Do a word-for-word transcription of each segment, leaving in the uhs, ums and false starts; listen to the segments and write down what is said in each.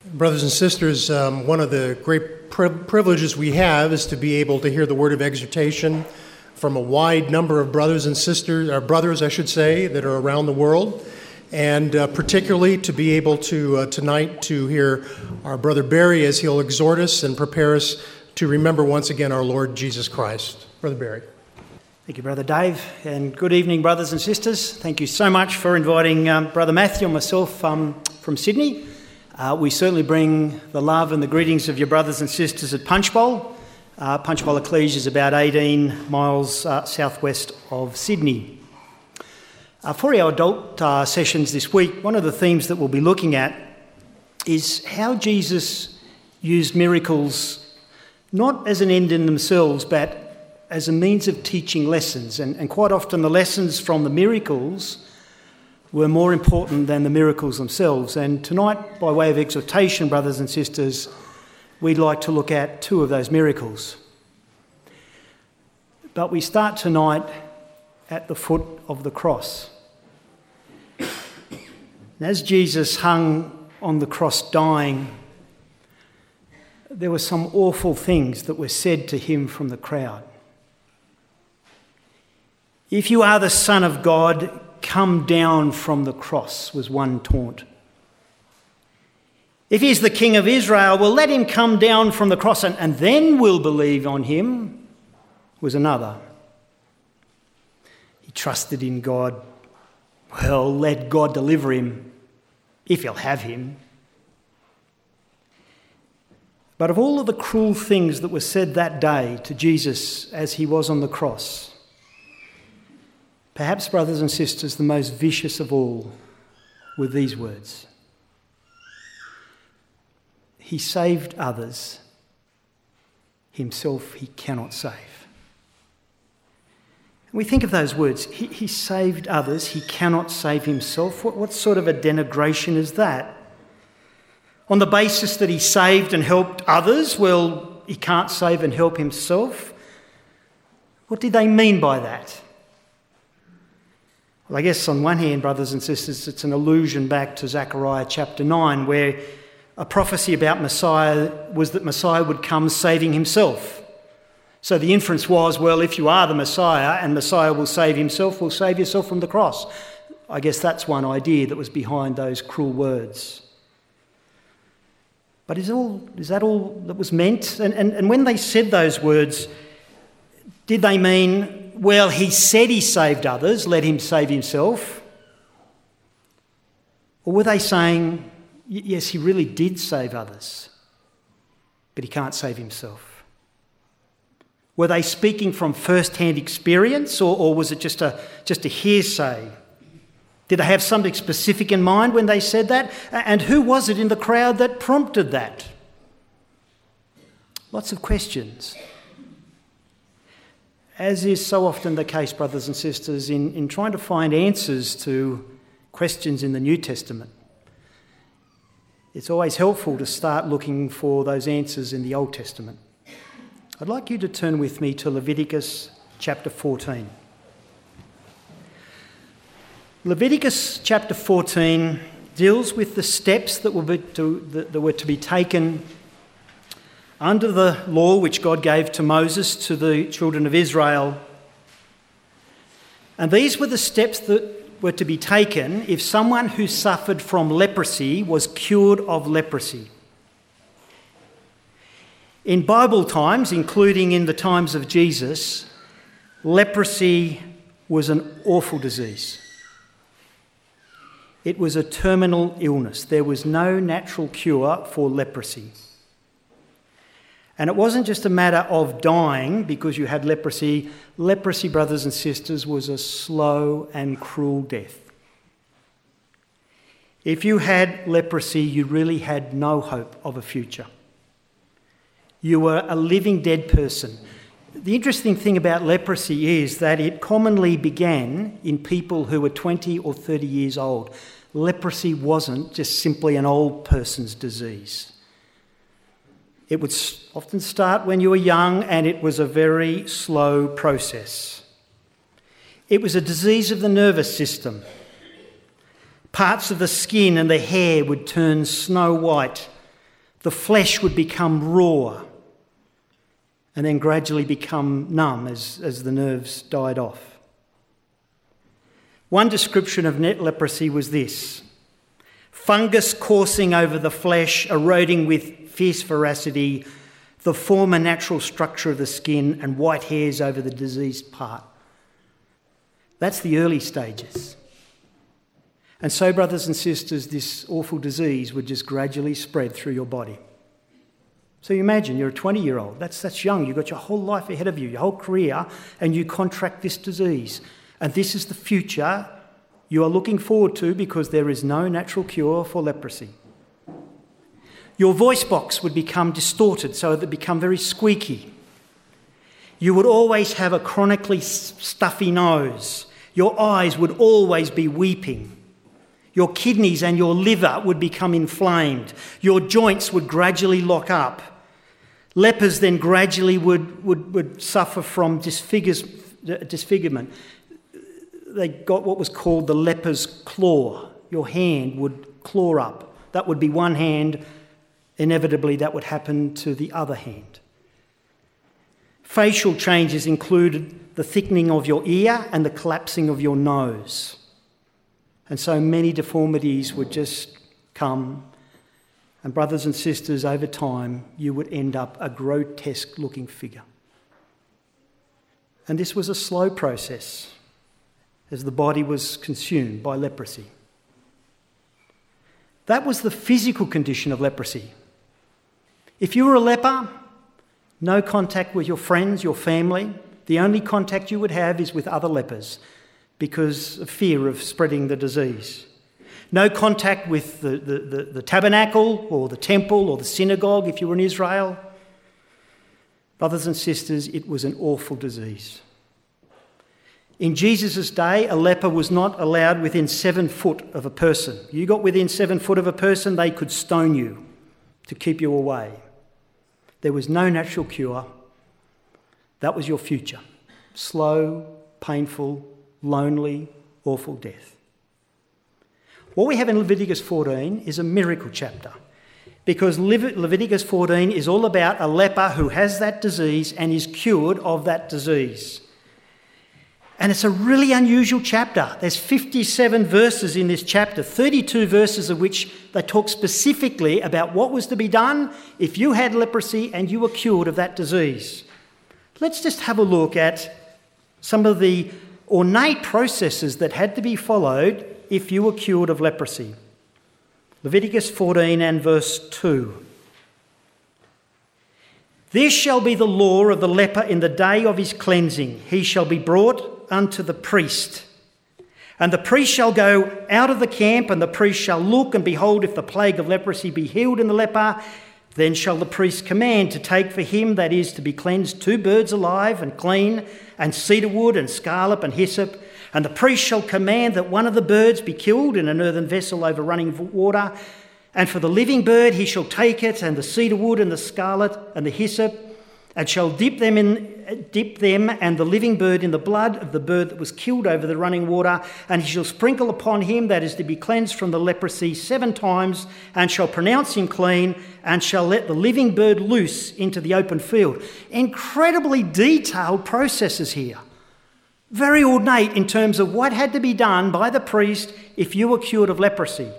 Brothers and sisters, um, one of the great pri- privileges we have is to be able to hear the word of exhortation from a wide number of brothers and sisters, or brothers, I should say, that are around the world, and uh, particularly to be able to uh, tonight to hear our brother Barry as he'll exhort us and prepare us to remember once again our Lord Jesus Christ. Brother Barry. Thank you, Brother Dave, and good evening, brothers and sisters. Thank you so much for inviting um, Brother Matthew and myself um, from Sydney. Uh, we certainly bring the love and the greetings of your brothers and sisters at Punchbowl. Uh, Punchbowl Ecclesia is about eighteen miles uh, southwest of Sydney. Uh, for our adult uh, sessions this week, one of the themes that we'll be looking at is how Jesus used miracles not as an end in themselves, but as a means of teaching lessons. And, and quite often the lessons from the miracles were more important than the miracles themselves. And tonight, by way of exhortation, brothers and sisters, we'd like to look at two of those miracles. But we start tonight at the foot of the cross. And as Jesus hung on the cross dying, there were some awful things that were said to him from the crowd. "If you are the Son of God, come down from the cross," was one taunt. "If he's the King of Israel, well, let him come down from the cross and, and then we'll believe on him," was another. He trusted in God. Well, let God deliver him, if he'll have him. But of all of the cruel things that were said that day to Jesus as he was on the cross, perhaps, brothers and sisters, the most vicious of all were these words: "He saved others, himself he cannot save." And we think of those words, he, he saved others, he cannot save himself. What, what sort of a denigration is that? On the basis that he saved and helped others, well, he can't save and help himself? What did they mean by that? Well, I guess on one hand, brothers and sisters, it's an allusion back to Zechariah chapter nine, where a prophecy about Messiah was that Messiah would come saving himself. So the inference was, well, if you are the Messiah and Messiah will save himself, well, save yourself from the cross. I guess that's one idea that was behind those cruel words. But is, all, is that all that was meant? And, and, and when they said those words, did they mean, well, he said he saved others, let him save himself? Or were they saying, yes, he really did save others, but he can't save himself? Were they speaking from first-hand experience, or, or was it just a, just a hearsay? Did they have something specific in mind when they said that? And who was it in the crowd that prompted that? Lots of questions. As is so often the case, brothers and sisters, in, in trying to find answers to questions in the New Testament, it's always helpful to start looking for those answers in the Old Testament. I'd like you to turn with me to Leviticus chapter fourteen. Leviticus chapter fourteen deals with the steps that were to, that were to be taken under the law which God gave to Moses to the children of Israel. And these were the steps that were to be taken if someone who suffered from leprosy was cured of leprosy. In Bible times, including in the times of Jesus, leprosy was an awful disease. It was a terminal illness. There was no natural cure for leprosy. And it wasn't just a matter of dying because you had leprosy. Leprosy, brothers and sisters, was a slow and cruel death. If you had leprosy, you really had no hope of a future. You were a living dead person. The interesting thing about leprosy is that it commonly began in people who were twenty or thirty years old. Leprosy wasn't just simply an old person's disease. It would often start when you were young, and it was a very slow process. It was a disease of the nervous system. Parts of the skin and the hair would turn snow white The flesh would become raw and then gradually become numb as, as the nerves died off. One description of net leprosy was this: fungus coursing over the flesh, eroding with fierce voracity the former natural structure of the skin, and white hairs over the diseased part. That's the early stages. And so, brothers and sisters, this awful disease would just gradually spread through your body. So you imagine you're a twenty-year-old. That's, that's young. You've got your whole life ahead of you, your whole career, and you contract this disease. And this is the future you are looking forward to, because there is no natural cure for leprosy. Your voice box would become distorted, so it would become very squeaky. You would always have a chronically stuffy nose. Your eyes would always be weeping. Your kidneys and your liver would become inflamed. Your joints would gradually lock up. Lepers then gradually would, would, would suffer from disfigures, disfigurement. They got what was called the leper's claw. Your hand would claw up. That would be one hand. Inevitably, that would happen to the other hand. Facial changes included the thickening of your ear and the collapsing of your nose. And so many deformities would just come. And brothers and sisters, over time, you would end up a grotesque-looking figure. And this was a slow process as the body was consumed by leprosy. That was the physical condition of leprosy. If you were a leper, no contact with your friends, your family. The only contact you would have is with other lepers because of fear of spreading the disease. No contact with the, the, the, the tabernacle or the temple or the synagogue if you were in Israel. Brothers and sisters, it was an awful disease. In Jesus' day, a leper was not allowed within seven foot of a person. You got within seven foot of a person, they could stone you to keep you away. There was no natural cure. That was your future. Slow, painful, lonely, awful death. What we have in Leviticus fourteen is a miracle chapter, because Leviticus fourteen is all about a leper who has that disease and is cured of that disease. And it's a really unusual chapter. There's fifty-seven verses in this chapter, thirty-two verses of which they talk specifically about what was to be done if you had leprosy and you were cured of that disease. Let's just have a look at some of the ornate processes that had to be followed if you were cured of leprosy. Leviticus fourteen and verse two. This shall be the law of the leper in the day of his cleansing. He shall be brought unto the priest. And the priest shall go out of the camp, and the priest shall look, and behold, if the plague of leprosy be healed in the leper, then shall the priest command to take for him, that is, to be cleansed, two birds alive and clean, and cedar wood and scarlet and hyssop. And the priest shall command that one of the birds be killed in an earthen vessel over running water. And for the living bird he shall take it, and the cedar wood and the scarlet and the hyssop, and shall dip them in, dip them and the living bird in the blood of the bird that was killed over the running water, and he shall sprinkle upon him that is to be cleansed from the leprosy seven times, and shall pronounce him clean, and shall let the living bird loose into the open field. Incredibly detailed processes here. Very ornate in terms of what had to be done by the priest if you were cured of leprosy.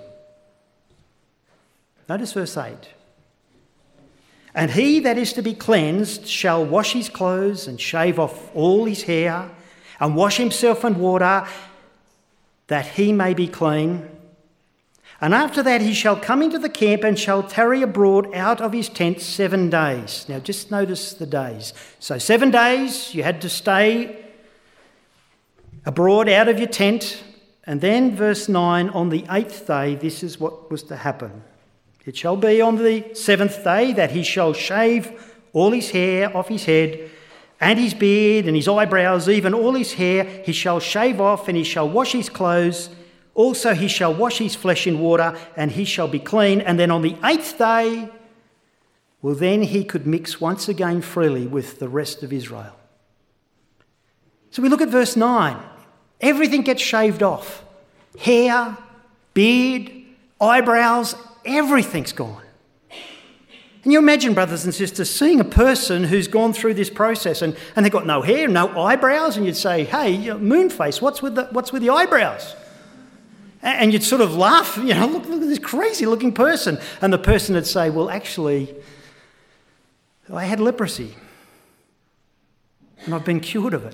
Notice verse eight. And he that is to be cleansed shall wash his clothes and shave off all his hair and wash himself in water that he may be clean. And after that he shall come into the camp and shall tarry abroad out of his tent seven days. Now just notice the days. So seven days you had to stay abroad out of your tent. And then verse nine, on the eighth day this is what was to happen. It shall be on the seventh day that he shall shave all his hair off his head, and his beard and his eyebrows, even all his hair, he shall shave off, and he shall wash his clothes. Also he shall wash his flesh in water, and he shall be clean. And then on the eighth day, well, then he could mix once again freely with the rest of Israel. So we look at verse nine. Everything gets shaved off. Hair, beard, eyebrows, everything's gone. And you imagine, brothers and sisters, seeing a person who's gone through this process and, and they've got no hair, no eyebrows, and you'd say, hey, you know, Moonface, what's with the, what's with the eyebrows? And you'd sort of laugh, you know, look, look at this crazy looking person. And the person would say, well, actually, I had leprosy and I've been cured of it.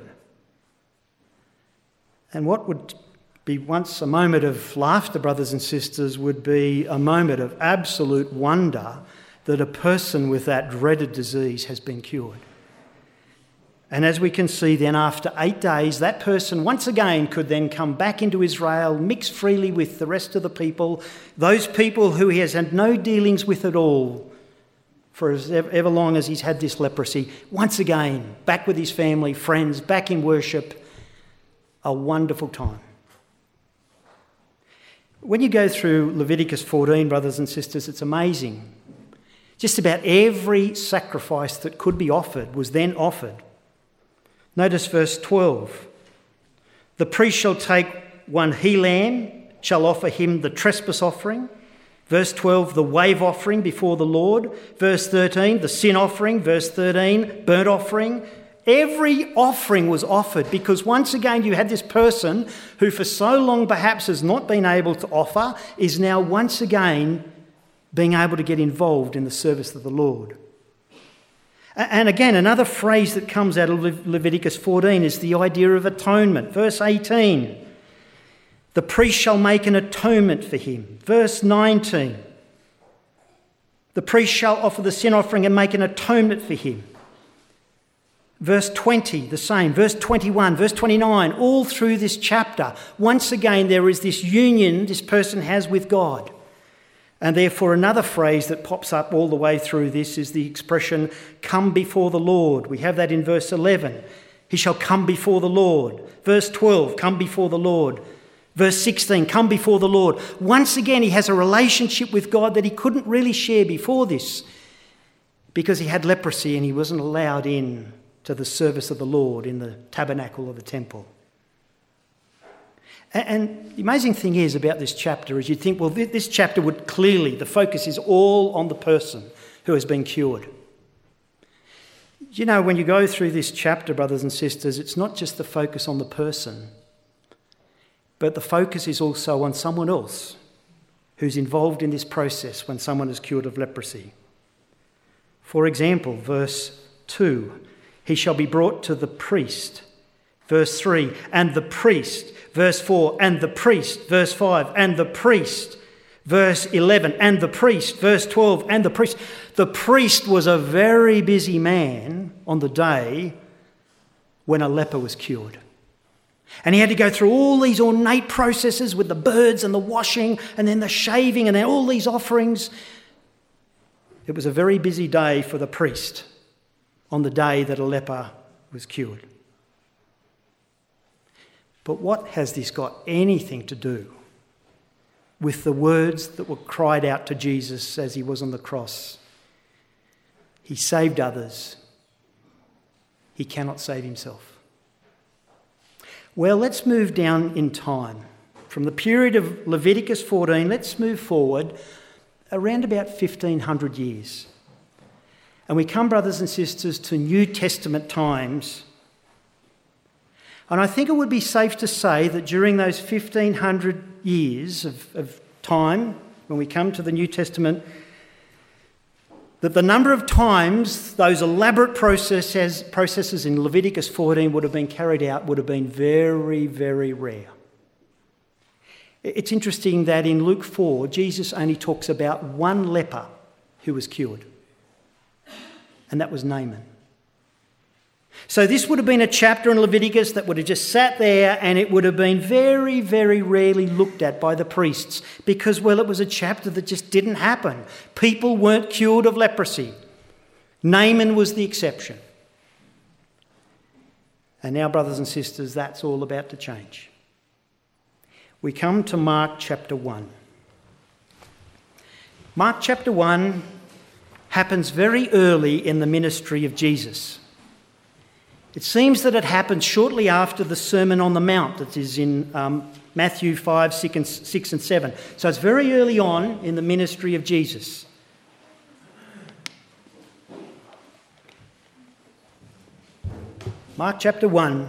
And what would be once a moment of laughter, brothers and sisters, would be a moment of absolute wonder that a person with that dreaded disease has been cured. And as we can see then, after eight days, that person once again could then come back into Israel, mix freely with the rest of the people, those people who he has had no dealings with at all for as ever long as he's had this leprosy. Once again, back with his family, friends, back in worship. A wonderful time. When you go through Leviticus fourteen, brothers and sisters, it's amazing. Just about every sacrifice that could be offered was then offered. Notice verse twelve. The priest shall take one he lamb, shall offer him the trespass offering. Verse twelve, the wave offering before the Lord. Verse thirteen, the sin offering. Verse thirteen, burnt offering. Every offering was offered because once again you had this person who for so long perhaps has not been able to offer is now once again being able to get involved in the service of the Lord. And again, another phrase that comes out of Leviticus fourteen is the idea of atonement. Verse eighteen, the priest shall make an atonement for him. Verse nineteen, the priest shall offer the sin offering and make an atonement for him. Verse twenty, the same. Verse twenty-one, verse twenty-nine, all through this chapter, once again there is this union this person has with God. And therefore another phrase that pops up all the way through this is the expression, come before the Lord. We have that in verse eleven. He shall come before the Lord. Verse twelve, come before the Lord. Verse sixteen, come before the Lord. Once again, he has a relationship with God that he couldn't really share before this because he had leprosy and he wasn't allowed in to the service of the Lord in the tabernacle of the temple. And the amazing thing is about this chapter is you'd think, well, this chapter would clearly, the focus is all on the person who has been cured. You know, when you go through this chapter, brothers and sisters, it's not just the focus on the person, but the focus is also on someone else who's involved in this process when someone is cured of leprosy. For example, verse two, he shall be brought to the priest. Verse three, and the priest. Verse four, and the priest. Verse five, and the priest. Verse eleven, and the priest. Verse twelve, and the priest. The priest was a very busy man on the day when a leper was cured. And he had to go through all these ornate processes with the birds and the washing and then the shaving and then all these offerings. It was a very busy day for the priest on the day that a leper was cured. But what has this got anything to do with the words that were cried out to Jesus as he was on the cross? He saved others. He cannot save himself. Well, let's move down in time. From the period of Leviticus fourteen, let's move forward around about fifteen hundred years. And we come, brothers and sisters, to New Testament times. And I think it would be safe to say that during those fifteen hundred years of, of time, when we come to the New Testament, that the number of times those elaborate processes, processes in Leviticus fourteen would have been carried out would have been very, very rare. It's interesting that in Luke four, Jesus only talks about one leper who was cured. And that was Naaman. So this would have been a chapter in Leviticus that would have just sat there and it would have been very, very rarely looked at by the priests because, well, it was a chapter that just didn't happen. People weren't cured of leprosy. Naaman was the exception. And now, brothers and sisters, that's all about to change. We come to Mark chapter one. Mark chapter one happens very early in the ministry of Jesus. It seems that it happened shortly after the Sermon on the Mount that is in um, Matthew five, six and, six and seven. So it's very early on in the ministry of Jesus. Mark chapter one.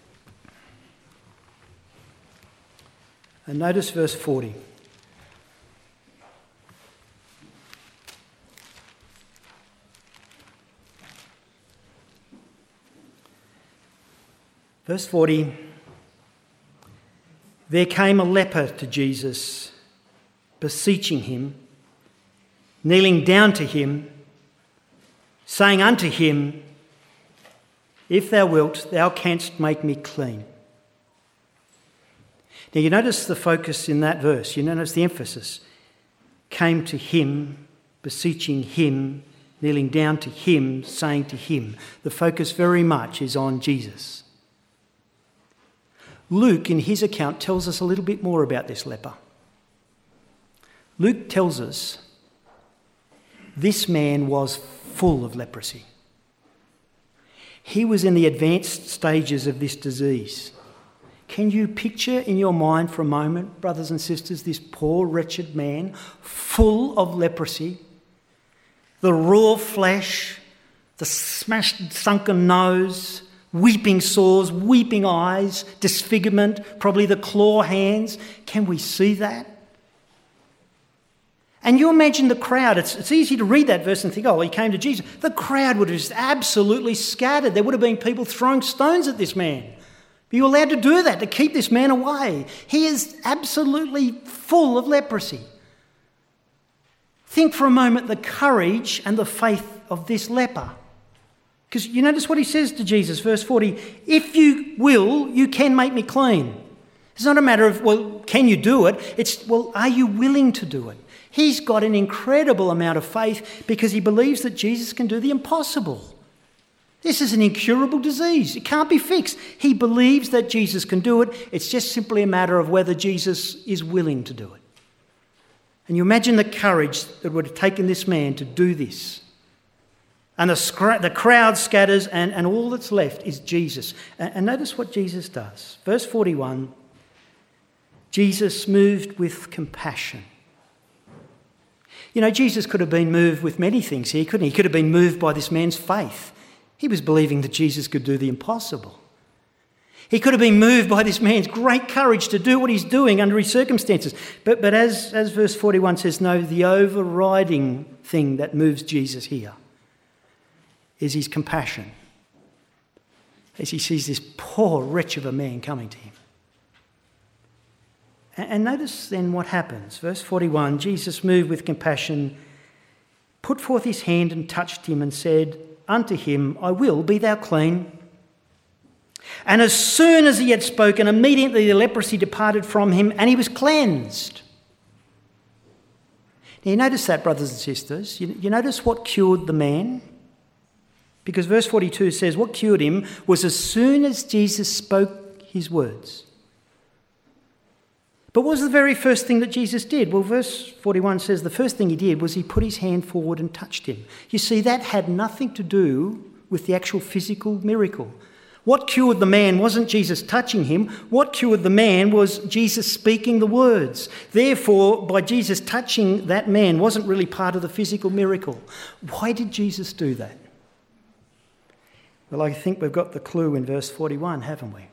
And notice verse forty. Verse forty. There came a leper to Jesus, beseeching him, kneeling down to him, saying unto him, If thou wilt, thou canst make me clean. Now you notice the focus in that verse, you notice the emphasis. Came to him, beseeching him, kneeling down to him, saying to him. The focus very much is on Jesus. Luke, in his account, tells us a little bit more about this leper. Luke tells us this man was full of leprosy. He was in the advanced stages of this disease. Can you picture in your mind for a moment, brothers and sisters, this poor wretched man full of leprosy? The raw flesh, the smashed sunken nose, weeping sores, weeping eyes, disfigurement, probably the claw hands. Can we see that? And you imagine the crowd. It's, it's easy to read that verse and think, oh, well, he came to Jesus. The crowd would have just absolutely scattered. There would have been people throwing stones at this man. But you're allowed to do that, to keep this man away. He is absolutely full of leprosy. Think for a moment the courage and the faith of this leper. Because you notice what he says to Jesus, verse forty, if you will, you can make me clean. It's not a matter of, well, can you do it? It's, well, are you willing to do it? He's got an incredible amount of faith because he believes that Jesus can do the impossible. This is an incurable disease. It can't be fixed. He believes that Jesus can do it. It's just simply a matter of whether Jesus is willing to do it. And you imagine the courage that would have taken this man to do this. And the, scra- the crowd scatters and, and all that's left is Jesus. And, and notice what Jesus does. Verse forty-one, Jesus moved with compassion. You know, Jesus could have been moved with many things here, couldn't he? He could have been moved by this man's faith. He was believing that Jesus could do the impossible. He could have been moved by this man's great courage to do what he's doing under his circumstances. But, but as, as verse forty-one says, no, the overriding thing that moves Jesus here is his compassion as he sees this poor wretch of a man coming to him. And, and notice then what happens. Verse forty-one, Jesus moved with compassion, put forth his hand and touched him and said unto him, I will, be thou clean. And as soon as he had spoken, immediately the leprosy departed from him and he was cleansed. Now you notice that, brothers and sisters. You, you notice what cured the man? Because verse forty-two says what cured him was as soon as Jesus spoke his words. But what was the very first thing that Jesus did? Well, verse forty-one says the first thing he did was he put his hand forward and touched him. You see, that had nothing to do with the actual physical miracle. What cured the man wasn't Jesus touching him. What cured the man was Jesus speaking the words. Therefore, by Jesus touching that man wasn't really part of the physical miracle. Why did Jesus do that? Well, I think we've got the clue in verse forty-one, haven't we?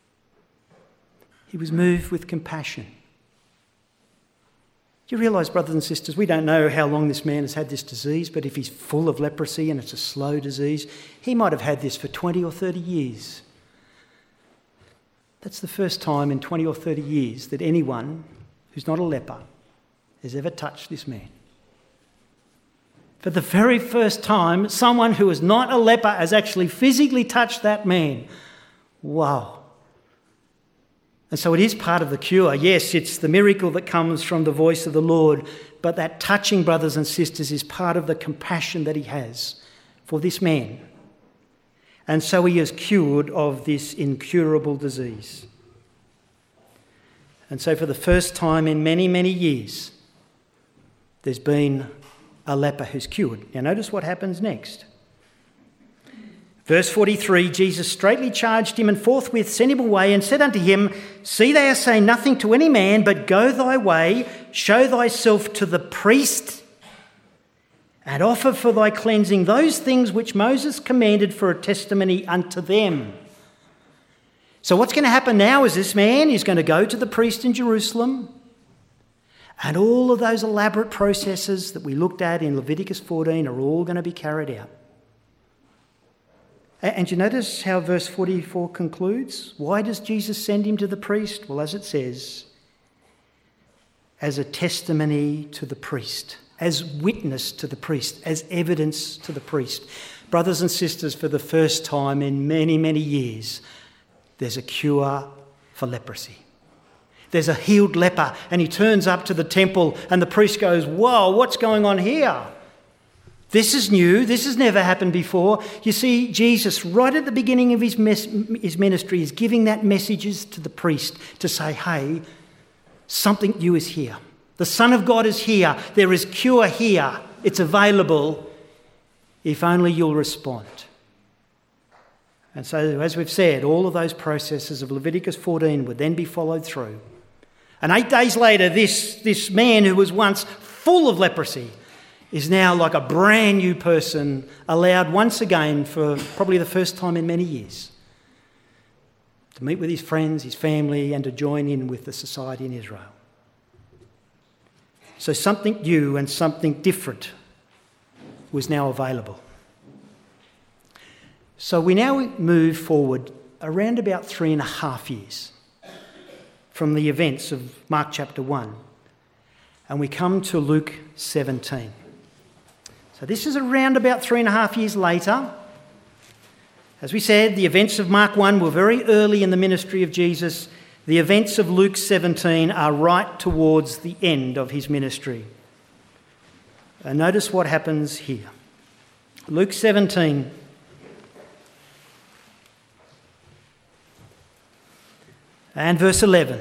He was moved with compassion. Do you realise, brothers and sisters, we don't know how long this man has had this disease, but if he's full of leprosy and it's a slow disease, he might have had this for twenty or thirty years. That's the first time in twenty or thirty years that anyone who's not a leper has ever touched this man. For the very first time, someone who is not a leper has actually physically touched that man. Wow. And so it is part of the cure. Yes, it's the miracle that comes from the voice of the Lord, but that touching, brothers and sisters, is part of the compassion that he has for this man. And so he is cured of this incurable disease. And so for the first time in many, many years, there's been a leper who's cured. Now notice what happens next. Verse forty-three, Jesus straightly charged him and forthwith sent him away and said unto him, See thou say nothing to any man, but go thy way, show thyself to the priest, and offer for thy cleansing those things which Moses commanded for a testimony unto them. So what's going to happen now is this man is going to go to the priest in Jerusalem, and all of those elaborate processes that we looked at in Leviticus fourteen are all going to be carried out. And you notice how verse forty-four concludes? Why does Jesus send him to the priest? Well, as it says, as a testimony to the priest, as witness to the priest, as evidence to the priest. Brothers and sisters, for the first time in many, many years, there's a cure for leprosy. There's a healed leper, and he turns up to the temple, and the priest goes, "Whoa, what's going on here? This is new. This has never happened before." You see, Jesus, right at the beginning of his, mes- his ministry, is giving that messages to the priest to say, hey, something new is here. The Son of God is here. There is cure here. It's available if only you'll respond. And so, as we've said, all of those processes of Leviticus fourteen would then be followed through. And eight days later, this, this man who was once full of leprosy is now like a brand new person, allowed once again for probably the first time in many years to meet with his friends, his family, and to join in with the society in Israel. So something new and something different was now available. So we now move forward around about three and a half years from the events of Mark chapter one, and we come to Luke seventeen. So this is around about three and a half years later. As we said, the events of Mark one were very early in the ministry of Jesus. The events of Luke seventeen are right towards the end of his ministry. And notice what happens here. Luke seventeen. And verse eleven.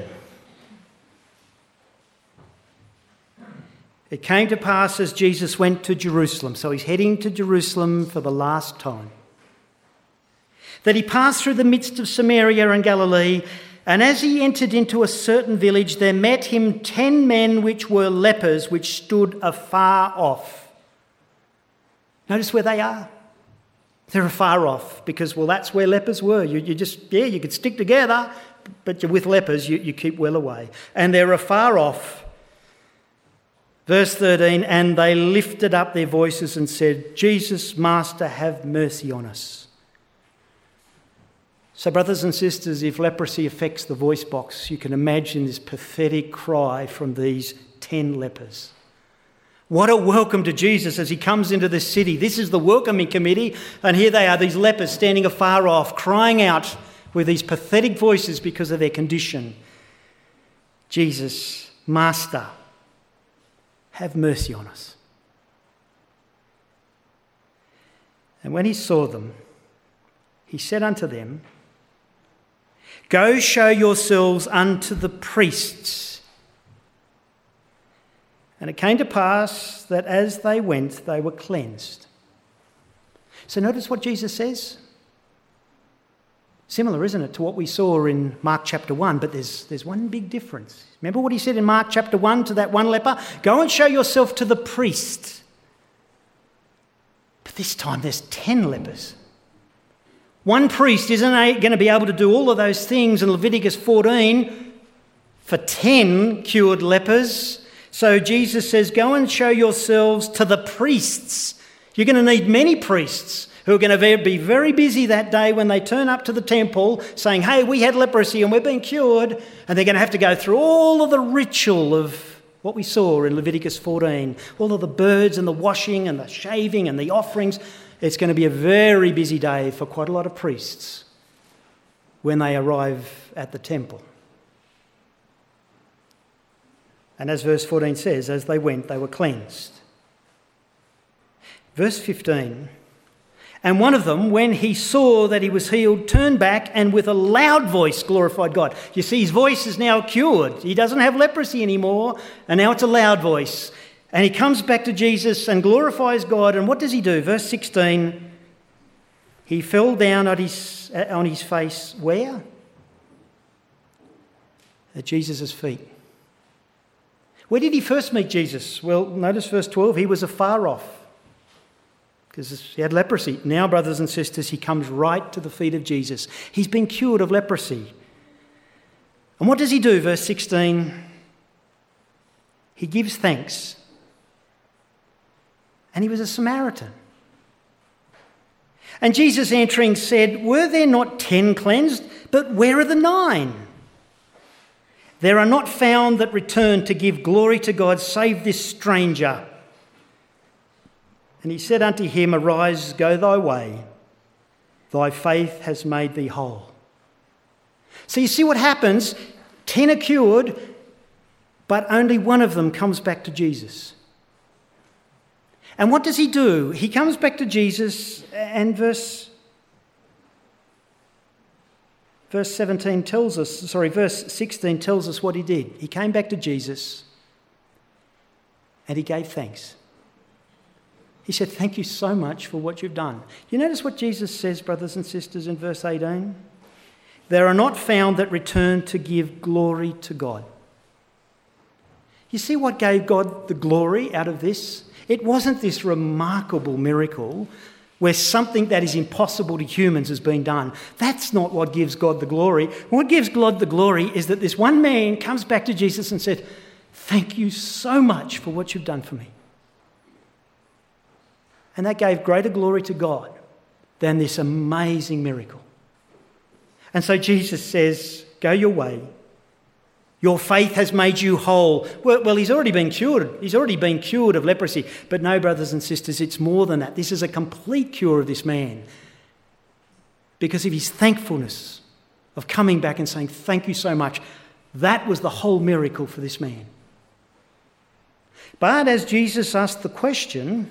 It came to pass as Jesus went to Jerusalem, so he's heading to Jerusalem for the last time, that he passed through the midst of Samaria and Galilee, and as he entered into a certain village, there met him ten men which were lepers, which stood afar off. Notice where they are. They're afar off because, well, that's where lepers were. You, you just, yeah, you could stick together, but with lepers, you, you keep well away. And they're afar off. Verse thirteen, and they lifted up their voices and said, Jesus, Master, have mercy on us. So, brothers and sisters, if leprosy affects the voice box, you can imagine this pathetic cry from these ten lepers. What a welcome to Jesus as he comes into the city. This is the welcoming committee, and here they are, these lepers standing afar off, crying out with these pathetic voices because of their condition. Jesus, Master, have mercy on us. And when he saw them, he said unto them, Go show yourselves unto the priests. And it came to pass that as they went, they were cleansed. So notice what Jesus says. Similar, isn't it, to what we saw in Mark chapter one, but there's, there's one big difference. Remember what he said in Mark chapter one to that one leper? Go and show yourself to the priest. But this time there's ten lepers. One priest isn't going to be able to do all of those things in Leviticus fourteen for ten cured lepers. So Jesus says, go and show yourselves to the priests. You're going to need many priests who are going to be very busy that day when they turn up to the temple saying, hey, we had leprosy and we're being cured. And they're going to have to go through all of the ritual of what we saw in Leviticus fourteen, all of the birds and the washing and the shaving and the offerings. It's going to be a very busy day for quite a lot of priests when they arrive at the temple. And as verse fourteen says, as they went, they were cleansed. Verse fifteen, and one of them, when he saw that he was healed, turned back and with a loud voice glorified God. You see, his voice is now cured. He doesn't have leprosy anymore, and now it's a loud voice. And he comes back to Jesus and glorifies God. And what does he do? Verse sixteen, he fell down on his, on his face where? At Jesus' feet. Where did he first meet Jesus? Well, notice verse twelve, he was afar off. because he had leprosy. Now, brothers and sisters, he comes right to the feet of Jesus. He's been cured of leprosy. And what does he do? Verse sixteen, he gives thanks. And he was a Samaritan. And Jesus answering said, "Were there not ten cleansed? But where are the nine? There are not found that return to give glory to God, save this stranger." And he said unto him, "Arise, go thy way. Thy faith has made thee whole." So you see what happens? Ten are cured, but only one of them comes back to Jesus. And what does he do? He comes back to Jesus, and verse, verse seventeen tells us, sorry, verse sixteen tells us what he did. He came back to Jesus and he gave thanks. He said, "Thank you so much for what you've done." You notice what Jesus says, brothers and sisters, in verse eighteen? "There are not found that return to give glory to God." You see what gave God the glory out of this? It wasn't this remarkable miracle where something that is impossible to humans has been done. That's not what gives God the glory. What gives God the glory is that this one man comes back to Jesus and said, "Thank you so much for what you've done for me." And that gave greater glory to God than this amazing miracle. And so Jesus says, "Go your way. Your faith has made you whole." Well, well, he's already been cured. He's already been cured of leprosy. But no, brothers and sisters, it's more than that. This is a complete cure of this man. Because of his thankfulness of coming back and saying, "Thank you so much." That was the whole miracle for this man. But as Jesus asked the question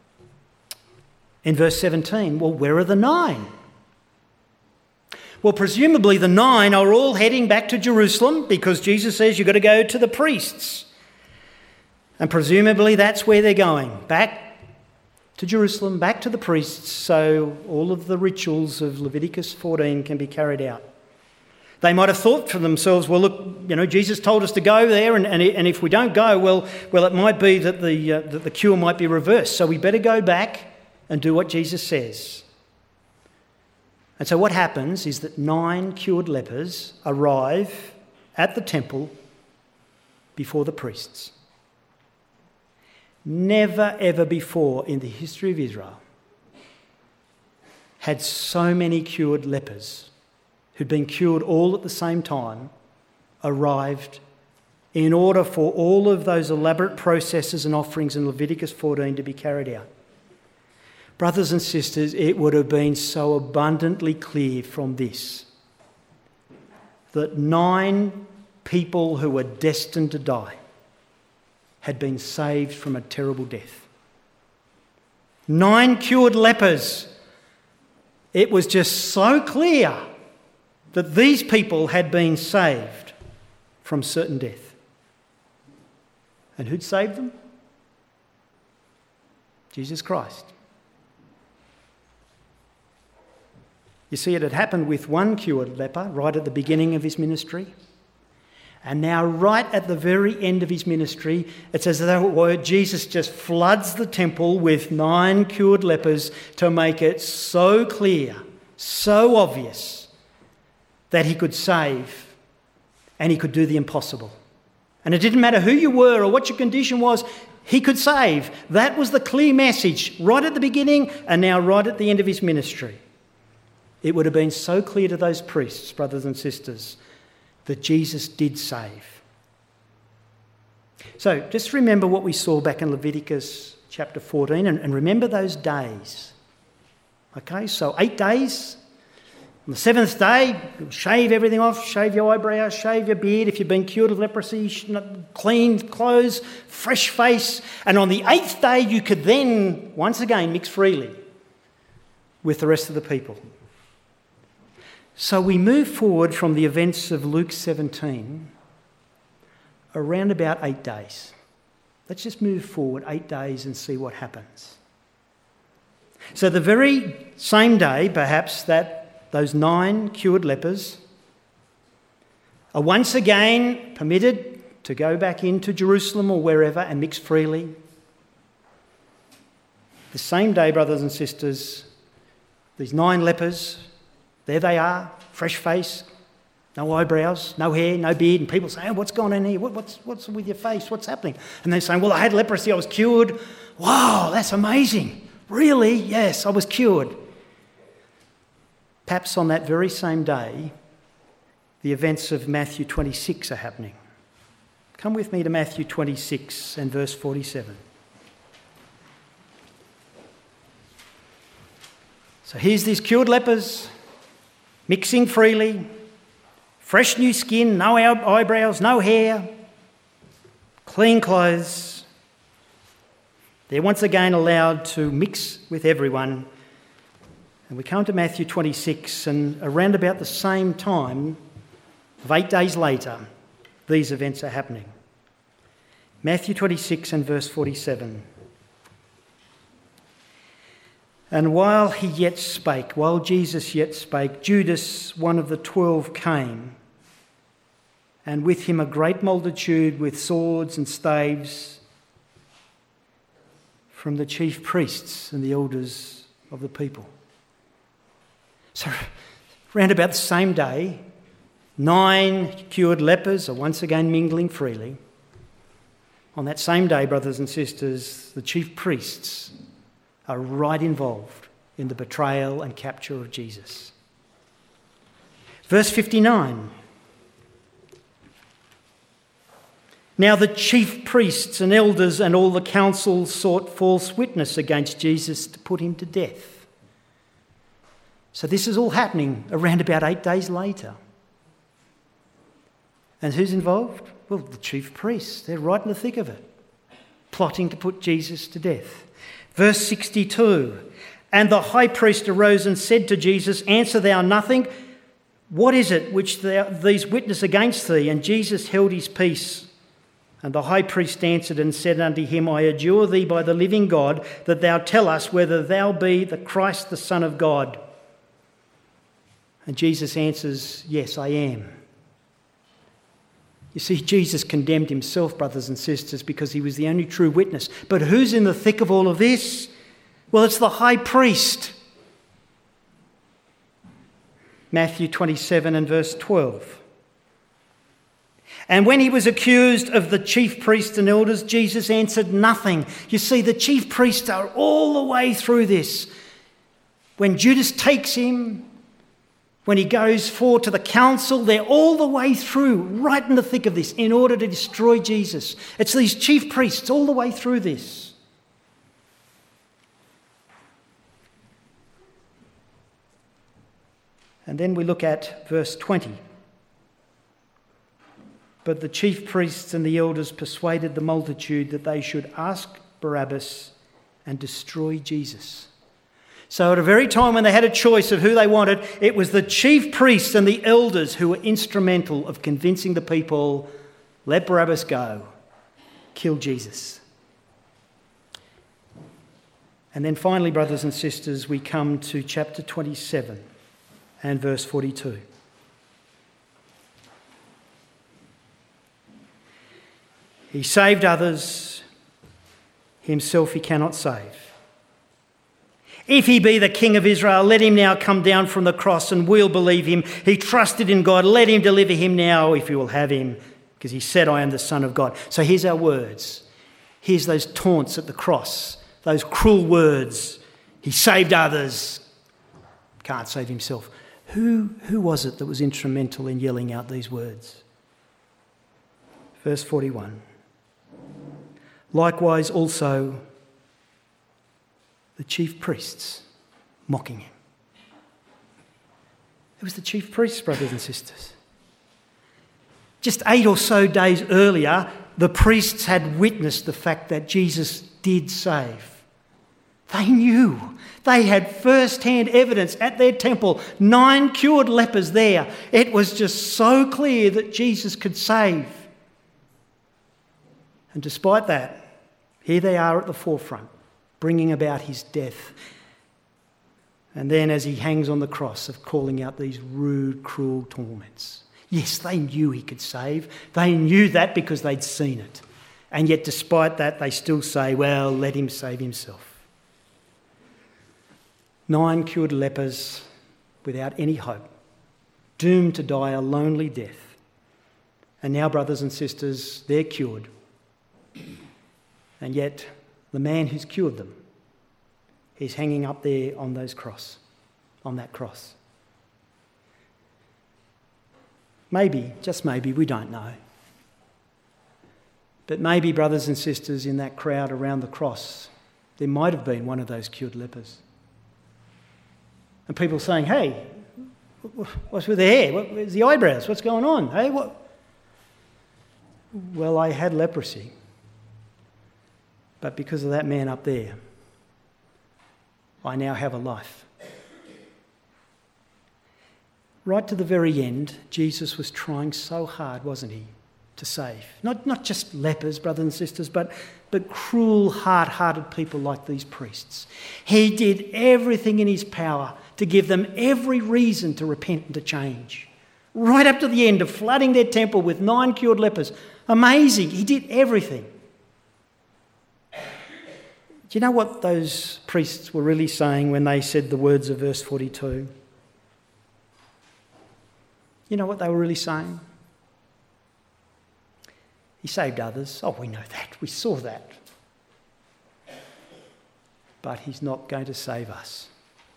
in verse seventeen, well, where are the nine? Well, presumably the nine are all heading back to Jerusalem because Jesus says you've got to go to the priests. And presumably that's where they're going, back to Jerusalem, back to the priests, so all of the rituals of Leviticus fourteen can be carried out. They might have thought for themselves, well, look, you know, Jesus told us to go there, and, and, and if we don't go, well, well, it might be that the, uh, that the cure might be reversed, so we better go back and do what Jesus says. And so what happens is that nine cured lepers arrive at the temple before the priests. Never ever before in the history of Israel had so many cured lepers who'd been cured all at the same time arrived in order for all of those elaborate processes and offerings in Leviticus fourteen to be carried out. Brothers and sisters, it would have been so abundantly clear from this that nine people who were destined to die had been saved from a terrible death. Nine cured lepers. It was just so clear that these people had been saved from certain death. And who'd saved them? Jesus Christ. You see, it had happened with one cured leper right at the beginning of his ministry. And now right at the very end of his ministry, it's as though Jesus just floods the temple with nine cured lepers to make it so clear, so obvious that he could save and he could do the impossible. And it didn't matter who you were or what your condition was, he could save. That was the clear message right at the beginning and now right at the end of his ministry. It would have been so clear to those priests, brothers and sisters, that Jesus did save. So just remember what we saw back in Leviticus chapter fourteen and, and remember those days. Okay, so eight days. On the seventh day, shave everything off, shave your eyebrows, shave your beard. If you've been cured of leprosy, clean clothes, fresh face. And on the eighth day, you could then, once again, mix freely with the rest of the people. So we move forward from the events of Luke seventeen around about eight days. Let's just move forward eight days and see what happens. So the very same day, perhaps, that those nine cured lepers are once again permitted to go back into Jerusalem or wherever and mix freely. The same day, brothers and sisters, these nine lepers, there they are, fresh face, no eyebrows, no hair, no beard, and people say, oh, what's going on here? What, what's, what's with your face? What's happening? And they're saying, well, I had leprosy, I was cured. Wow, that's amazing. Really? Yes, I was cured. Perhaps on that very same day, the events of Matthew twenty-six are happening. Come with me to Matthew twenty-six and verse forty-seven. So here's these cured lepers mixing freely, fresh new skin, no eyebrows, no hair, clean clothes. They're once again allowed to mix with everyone. And we come to Matthew twenty-six, and around about the same time, of eight days later, these events are happening. Matthew twenty-six and verse forty-seven. And while he yet spake, while Jesus yet spake, Judas, one of the twelve, came, and with him a great multitude with swords and staves from the chief priests and the elders of the people. So, round about the same day, nine cured lepers are once again mingling freely. On that same day, brothers and sisters, the chief priests are right involved in the betrayal and capture of Jesus. Verse fifty-nine. Now the chief priests and elders and all the council sought false witness against Jesus to put him to death. So this is all happening around about eight days later. And who's involved? Well, the chief priests. They're right in the thick of it, plotting to put Jesus to death. Verse sixty-two. And the high priest arose and said to Jesus, answer thou nothing? What is it which thou, these witness against thee? And Jesus held his peace. And the high priest answered and said unto him, I adjure thee by the living God, that thou tell us whether thou be the Christ, the Son of God. And Jesus answers, yes, I am. You see, Jesus condemned himself, brothers and sisters, because he was the only true witness. But who's in the thick of all of this? Well, it's the high priest. Matthew twenty-seven and verse twelve. And when he was accused of the chief priests and elders, Jesus answered nothing. You see, the chief priests are all the way through this. When Judas takes him, when he goes forward to the council, they're all the way through, right in the thick of this, in order to destroy Jesus. It's these chief priests all the way through this. And then we look at verse twenty. But the chief priests and the elders persuaded the multitude that they should ask Barabbas and destroy Jesus. So at a very time when they had a choice of who they wanted, it was the chief priests and the elders who were instrumental of convincing the people, let Barabbas go, kill Jesus. And then finally, brothers and sisters, we come to chapter twenty-seven and verse forty-two. He saved others, himself he cannot save. If he be the King of Israel, let him now come down from the cross and we'll believe him. He trusted in God, let him deliver him now if you will have him, because he said, I am the Son of God. So here's our words. Here's those taunts at the cross, those cruel words. He saved others, can't save himself. Who, who was it that was instrumental in yelling out these words? Verse forty-one. Likewise also the chief priests mocking him. It was the chief priests, brothers and sisters. Just eight or so days earlier, the priests had witnessed the fact that Jesus did save. They knew. They had first-hand evidence at their temple. Nine cured lepers there. It was just so clear that Jesus could save. And despite that, here they are at the forefront, bringing about his death. And then as he hangs on the cross, of calling out these rude, cruel torments. Yes, they knew he could save. They knew that because they'd seen it. And yet despite that, they still say, well, let him save himself. Nine cured lepers without any hope, doomed to die a lonely death. And now, brothers and sisters, they're cured. And yet, the man who's cured them, he's hanging up there on those cross, on that cross. Maybe, just maybe, we don't know. But maybe, brothers and sisters, in that crowd around the cross, there might have been one of those cured lepers. And people saying, hey, what's with the hair? Where's the eyebrows? What's going on? Hey, what? Well, I had leprosy. But because of that man up there, I now have a life. Right to the very end, Jesus was trying so hard, wasn't he, to save. Not, not just lepers, brothers and sisters, but, but cruel, hard-hearted people like these priests. He did everything in his power to give them every reason to repent and to change. Right up to the end of flooding their temple with nine cured lepers. Amazing. He did everything. Do you know what those priests were really saying when they said the words of verse forty-two? You know what they were really saying? He saved others. Oh, we know that. We saw that. But he's not going to save us.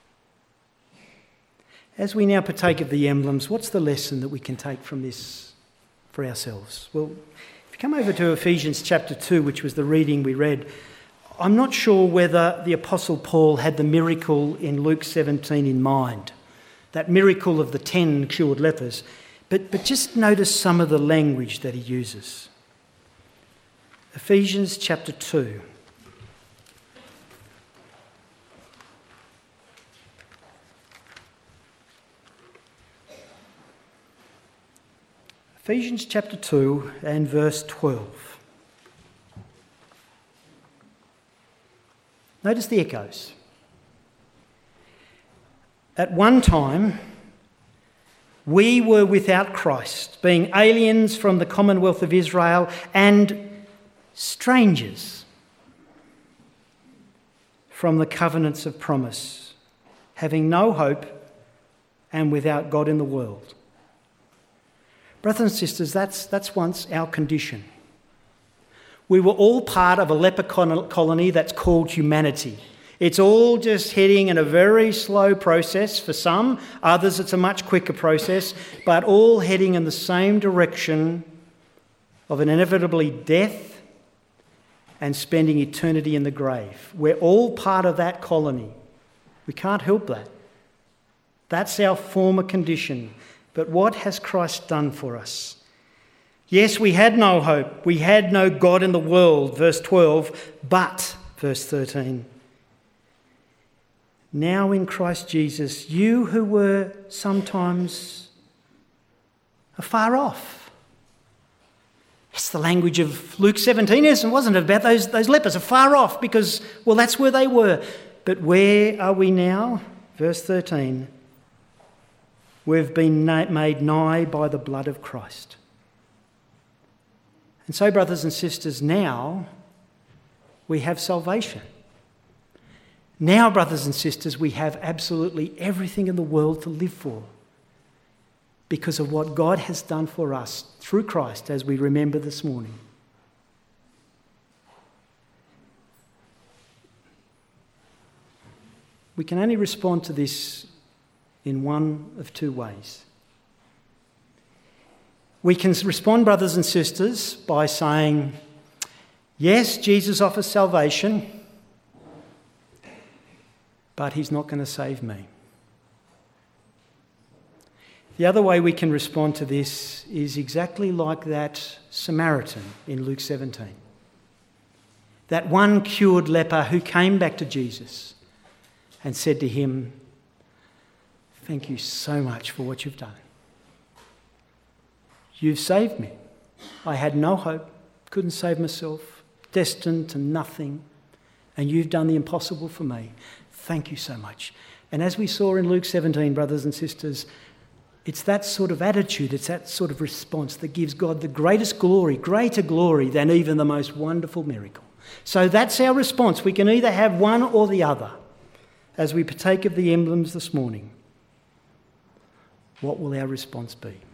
As we now partake of the emblems, what's the lesson that we can take from this for ourselves? Well, if you come over to Ephesians chapter two, which was the reading we read, I'm not sure whether the Apostle Paul had the miracle in Luke seventeen in mind, that miracle of the ten cured lepers, but, but just notice some of the language that he uses. Ephesians chapter two. Ephesians chapter two and verse twelve. Notice the echoes. At one time, we were without Christ, being aliens from the commonwealth of Israel and strangers from the covenants of promise, having no hope and without God in the world. Brothers and sisters, that's, that's once our condition. We were all part of a leper colony that's called humanity. It's all just heading in a very slow process for some, others it's a much quicker process, but all heading in the same direction of an inevitably death and spending eternity in the grave. We're all part of that colony. We can't help that. That's our former condition. But what has Christ done for us? Yes, we had no hope. We had no God in the world, verse twelve, but, verse thirteen, now in Christ Jesus, you who were sometimes afar off. It's the language of Luke seventeen, isn't it? Wasn't it about those, those lepers afar off because, well, that's where they were. But where are we now? Verse thirteen, we've been made nigh by the blood of Christ. And so, brothers and sisters, now we have salvation. Now, brothers and sisters, we have absolutely everything in the world to live for because of what God has done for us through Christ, as we remember this morning. We can only respond to this in one of two ways. We can respond, brothers and sisters, by saying, yes, Jesus offers salvation, but he's not going to save me. The other way we can respond to this is exactly like that Samaritan in Luke seventeen. That one cured leper who came back to Jesus and said to him, thank you so much for what you've done. You've saved me. I had no hope, couldn't save myself, destined to nothing, and you've done the impossible for me. Thank you so much. And as we saw in Luke seventeen, brothers and sisters, it's that sort of attitude, it's that sort of response that gives God the greatest glory, greater glory than even the most wonderful miracle. So that's our response. We can either have one or the other. as we partake of the emblems this morning, what will our response be?